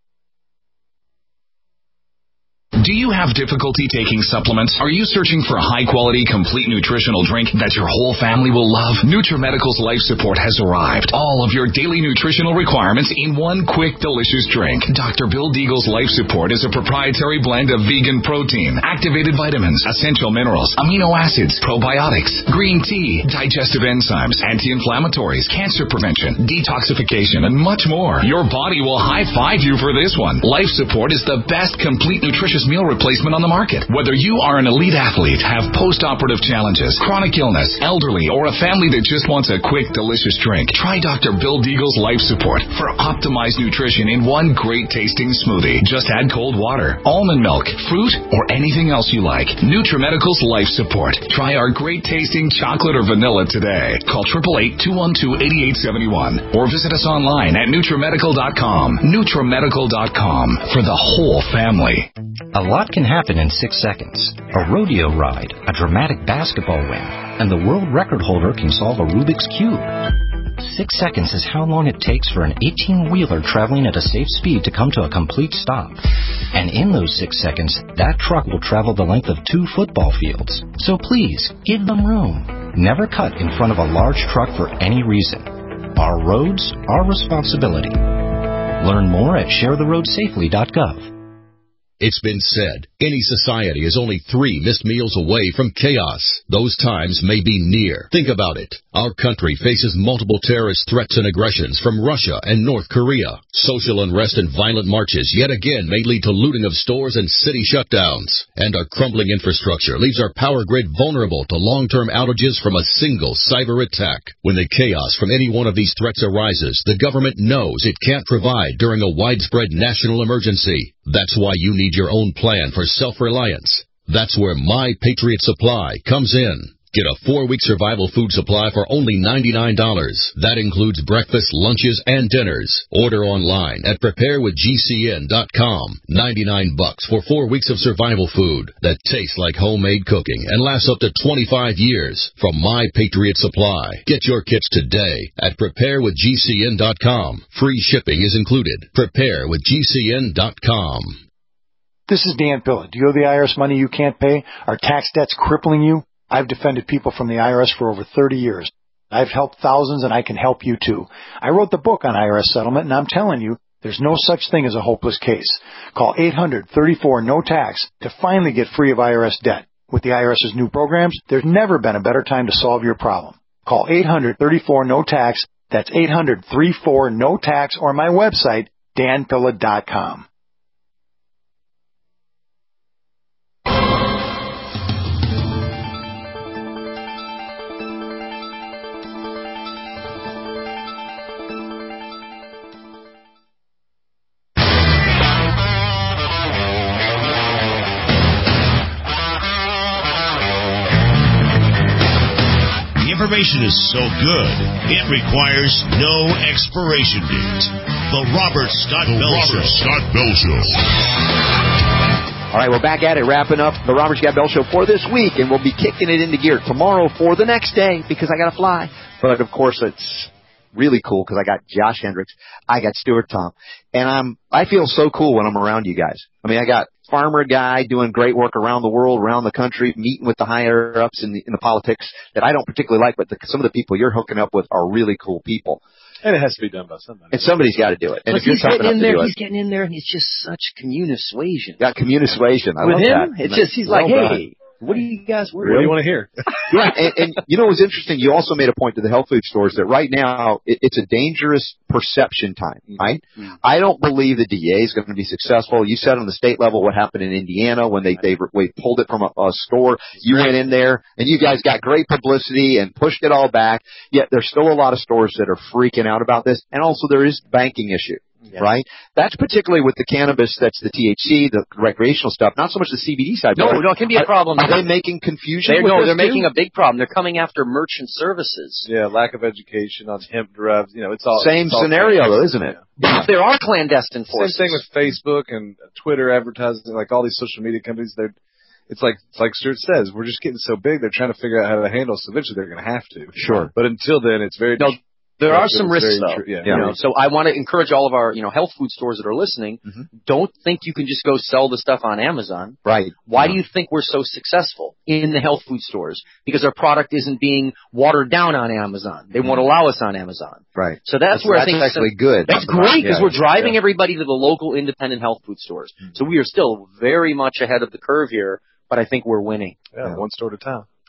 Do you have difficulty taking supplements? Are you searching for a high-quality, complete nutritional drink that your whole family will love? NutriMedical's Life Support has arrived. All of your daily nutritional requirements in one quick, delicious drink. Dr. Bill Deagle's Life Support is a proprietary blend of vegan protein, activated vitamins, essential minerals, amino acids, probiotics, green tea, digestive enzymes, anti-inflammatories, cancer prevention, detoxification, and much more. Your body will high-five you for this one. Life Support is the best complete nutritious meal replacement on the market. Whether you are an elite athlete, have post-operative challenges, chronic illness, elderly, or a family that just wants a quick, delicious drink, try Dr. Bill Deagle's Life Support for optimized nutrition in one great tasting smoothie. Just add cold water, almond milk, fruit, or anything else you like. NutriMedical's Life Support. Try our great tasting chocolate or vanilla today. Call 888-212-8871 or visit us online at NutriMedical.com. NutriMedical.com for the whole family. A lot can happen in 6 seconds. A rodeo ride, a dramatic basketball win, and the world record holder can solve a Rubik's Cube. 6 seconds is how long it takes for an 18-wheeler traveling at a safe speed to come to a complete stop. And in those 6 seconds, that truck will travel the length of 2 football fields. So please, give them room. Never cut in front of a large truck for any reason. Our roads, our responsibility. Learn more at sharetheroadsafely.gov. It's been said, any society is only 3 missed meals away from chaos. Those times may be near. Think about it. Our country faces multiple terrorist threats and aggressions from Russia and North Korea. Social unrest and violent marches yet again may lead to looting of stores and city shutdowns. And our crumbling infrastructure leaves our power grid vulnerable to long-term outages from a single cyber attack. When the chaos from any one of these threats arises, the government knows it can't provide during a widespread national emergency. That's why you need your own plan for self-reliance. That's where My Patriot Supply comes in. Get a 4-week survival food supply for only $99. That includes breakfast, lunches, and dinners. Order online at preparewithgcn.com. $99 for 4 weeks of survival food that tastes like homemade cooking and lasts up to 25 years from My Patriot Supply. Get your kits today at preparewithgcn.com. Free shipping is included. Preparewithgcn.com. This is Dan Pilla. Do you owe the IRS money you can't pay? Are tax debts crippling you? I've defended people from the IRS for over 30 years. I've helped thousands, and I can help you too. I wrote the book on IRS settlement, and I'm telling you, there's no such thing as a hopeless case. Call 800-34-NO-TAX to finally get free of IRS debt. With the IRS's new programs, there's never been a better time to solve your problem. Call 800-34-NO-TAX. That's 800-34-NO-TAX, or my website, danpilla.com. Information is so good, it requires no expiration date. The Robert Scott Bell Show. All right, we're back at it, wrapping up the Robert Scott Bell Show for this week, and we'll be kicking it into gear tomorrow for the next day because I got to fly. But, of course, it's really cool because I got Josh Hendricks, I got Stuart Tom, and I feel so cool when I'm around you guys. I mean, I got farmer guy doing great work around the world, around the country, meeting with the higher-ups in the politics that I don't particularly like, but some of the people you're hooking up with are really cool people. And it has to be done by somebody. And somebody's got to do it. And if he's getting in there, he's getting in there, and he's just such communisuasion. Got communisuation. I love him, that. It's just, he's like, hey, what do you guys What do you want to hear? Yeah, and you know what's interesting? You also made a point to the health food stores that right now it's a dangerous perception time, right? Mm-hmm. I don't believe the DA is going to be successful. You said on the state level what happened in Indiana when they pulled it from a store. You went in there and you guys got great publicity and pushed it all back. Yet there's still a lot of stores that are freaking out about this, and also there is banking issue. Yeah. Right? That's particularly with the cannabis, that's the THC, the recreational stuff, not so much the CBD side. No, it can be a problem. Are they making confusion? They're making a big problem. They're coming after merchant services. Yeah, lack of education on hemp derived, it's all... Same scenario, though, isn't it? Yeah. There are clandestine forces. Same thing with Facebook and Twitter advertising, like all these social media companies, it's like Stuart says, we're just getting so big, they're trying to figure out how to handle us. Eventually they're going to have to. Sure. But until then, it's very... There are some risks, though. So I want to encourage all of our, health food stores that are listening. Mm-hmm. Don't think you can just go sell the stuff on Amazon. Right. Why do you think we're so successful in the health food stores? Because our product isn't being watered down on Amazon. They won't allow us on Amazon. Right. So that's where I think actually good. That's great because we're driving everybody to the local independent health food stores. Mm-hmm. So we are still very much ahead of the curve here, but I think we're winning. Yeah, one store at a time.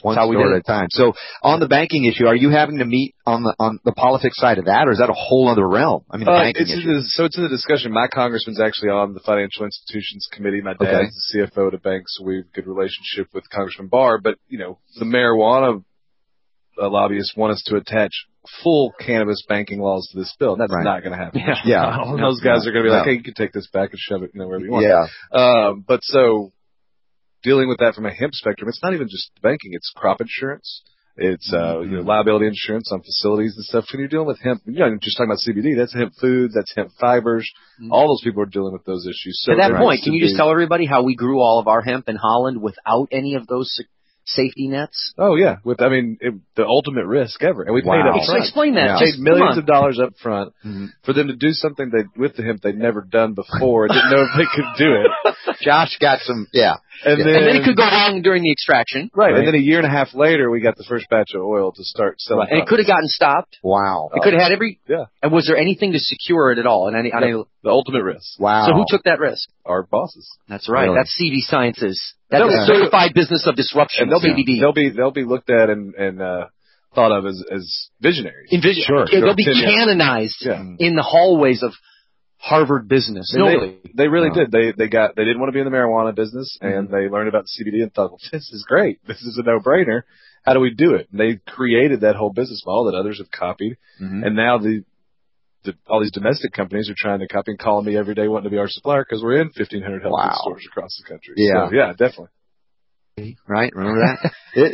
One store at a time. So on the banking issue, are you having to meet on the politics side of that, or is that a whole other realm? I mean, the banking issue. So it's in the discussion. My congressman's actually on the Financial Institutions Committee. My dad's the CFO at a bank, so we have a good relationship with Congressman Barr. But, the marijuana lobbyists want us to attach full cannabis banking laws to this bill. And that's not going to happen. Yeah. Those guys are going to be like, hey, you can take this back and shove it wherever you want. Yeah. But so dealing with that from a hemp spectrum, it's not even just banking. It's crop insurance. It's liability insurance on facilities and stuff. When you're dealing with hemp, just talking about CBD, that's hemp foods, that's hemp fibers. All those people are dealing with those issues. So to that point, can you just tell everybody how we grew all of our hemp in Holland without any of those safety nets? Oh, yeah. The ultimate risk ever. And we paid up front. Explain that. Paid millions of dollars up front for them to do something with the hemp they'd never done before. Didn't know if they could do it. Josh got some, And then it could go wrong during the extraction. Right. And then a year and a half later, we got the first batch of oil to start selling. And it could have gotten stopped. Wow. It could have had every... Yeah. And was there anything to secure it at all? The ultimate risk. Wow. So who took that risk? Our bosses. That's right. Really? That's CV Sciences. That's a certified business of disruption. And they'll be looked at and thought of as visionaries. Sure. They'll be canonized in the hallways of Harvard business. They really did. They didn't want to be in the marijuana business, and they learned about CBD and thought, well, this is great. This is a no-brainer. How do we do it? And they created that whole business model that others have copied, and now all these domestic companies are trying to copy and calling me every day wanting to be our supplier because we're in 1,500 health food stores across the country. Yeah. So, yeah, definitely. Right? Remember that?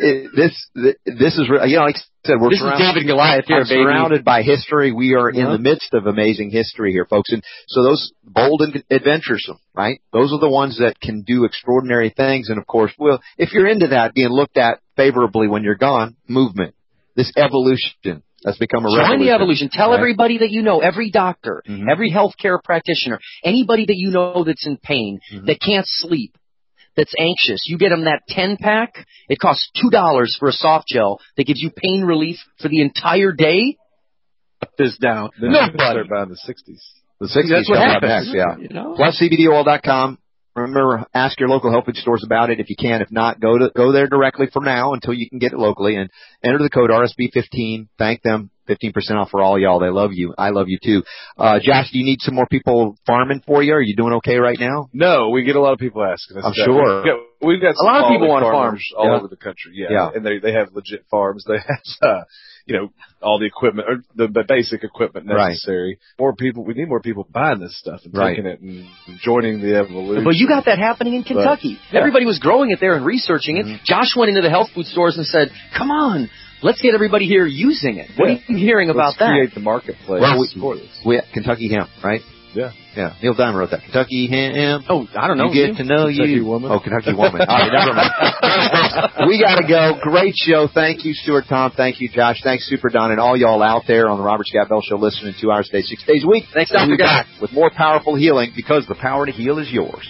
This is, like I said, this is David and Goliath here, baby. Surrounded by history. We are in the midst of amazing history here, folks. And so those bold and adventuresome, right? Those are the ones that can do extraordinary things. And of course, if you're into that, being looked at favorably when you're gone, movement, this evolution. That's become a revolution. Join the evolution. Tell everybody that you know, every doctor, every healthcare practitioner, anybody that you know that's in pain, that can't sleep, that's anxious. You get them that 10-pack. It costs $2 for a soft gel that gives you pain relief for the entire day. Put this down. Nobody. Start buying the 60s. The 60s. That's what happens. Next, Plus CBDoil.com. Remember, ask your local health food stores about it if you can. If not, go there directly for now until you can get it locally and enter the code RSB15. Thank them. 15% off for all y'all. They love you. I love you too. Josh, do you need some more people farming for you? Are you doing okay right now? No, we get a lot of people asking us. I'm sure. We've got a lot of people on farms all over the country. Yeah. And they have legit farms. They have, all the equipment, or the basic equipment necessary. More people, we need more people buying this stuff and taking it and joining the evolution. But you got that happening in Kentucky. Everybody was growing it there and researching it. Josh went into the health food stores and said, come on, let's get everybody here using it. What are you hearing about that? Create the marketplace for this. We Kentucky Hemp, right? Yeah. Yeah. Neil Diamond wrote that. Kentucky Hemp. Oh, I don't know. You get to know Kentucky Woman. Oh, Kentucky Woman. All right, never mind. We got to go. Great show. Thank you, Stuart, Tom. Thank you, Josh. Thanks, Super Don, and all y'all out there on the Robert Scott Bell Show listening 2 hours a day, 6 days a week. Thanks, Dr. We'll be back with more powerful healing because the power to heal is yours.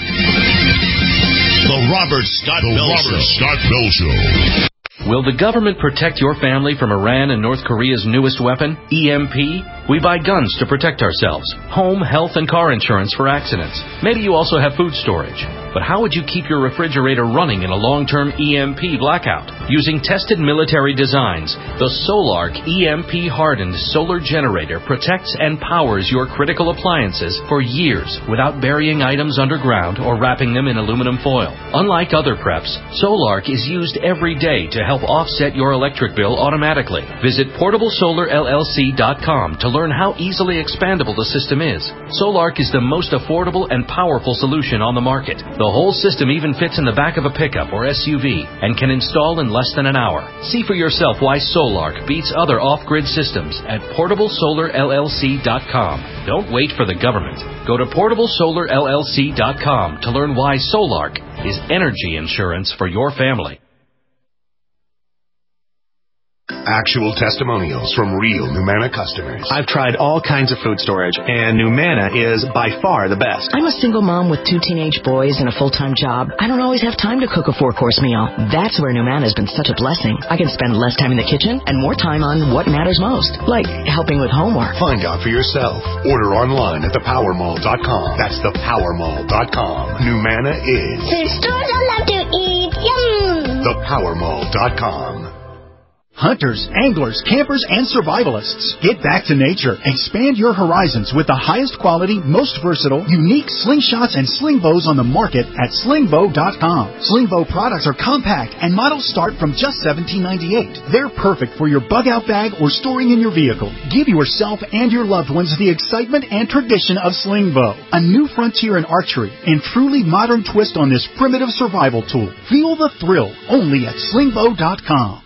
The Robert Scott Bell Show. Will the government protect your family from Iran and North Korea's newest weapon, EMP? We buy guns to protect ourselves, home, health, and car insurance for accidents. Maybe you also have food storage. But how would you keep your refrigerator running in a long-term EMP blackout? Using tested military designs, the Solark EMP-hardened solar generator protects and powers your critical appliances for years without burying items underground or wrapping them in aluminum foil. Unlike other preps, Solark is used every day to help offset your electric bill automatically. Visit PortableSolarLLC.com to learn how easily expandable the system is. Solark is the most affordable and powerful solution on the market. The whole system even fits in the back of a pickup or SUV and can install in less than an hour. See for yourself why Solark beats other off-grid systems at PortableSolarLLC.com. Don't wait for the government. Go to PortableSolarLLC.com to learn why Solark is energy insurance for your family. Actual testimonials from real Numanna customers. I've tried all kinds of food storage, and Numanna is by far the best. I'm a single mom with 2 teenage boys and a full-time job. I don't always have time to cook a 4-course meal. That's where Numanna has been such a blessing. I can spend less time in the kitchen and more time on what matters most, like helping with homework. Find out for yourself. Order online at thepowermall.com. That's thepowermall.com. Numanna is food stores I love to eat. Yum! thepowermall.com. Hunters, anglers, campers, and survivalists, get back to nature. Expand your horizons with the highest quality, most versatile, unique slingshots and sling bows on the market at slingbow.com. Slingbow products are compact and models start from just $17.98. They're perfect for your bug out bag or storing in your vehicle. Give yourself and your loved ones the excitement and tradition of Slingbow, a new frontier in archery and truly modern twist on this primitive survival tool. Feel the thrill only at slingbow.com.